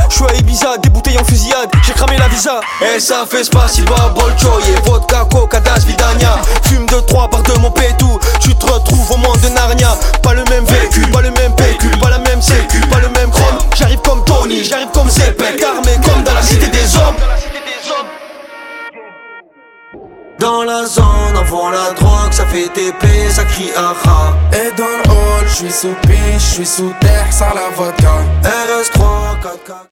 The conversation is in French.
J'suis à Ibiza, des bouteilles en fusillade, j'ai cramé la visa. Et ça fait spasiba, bolchoye, vodka, coca, das, vidania. Fume de 3 par 2 mon pétou, tu te retrouves au monde de Narnia. Pas le même vécu, pas le même pécule, pas la même sécu, pas le même chrome. J'arrive comme Tony, j'arrive comme Zepek, armé comme dans la cité des hommes. Dans la zone, on vend la drogue, ça fait TP, ça crie aha. Et dans le hall, j'suis sous piche, j'suis sous terre, sans la vodka. RS3, 4K.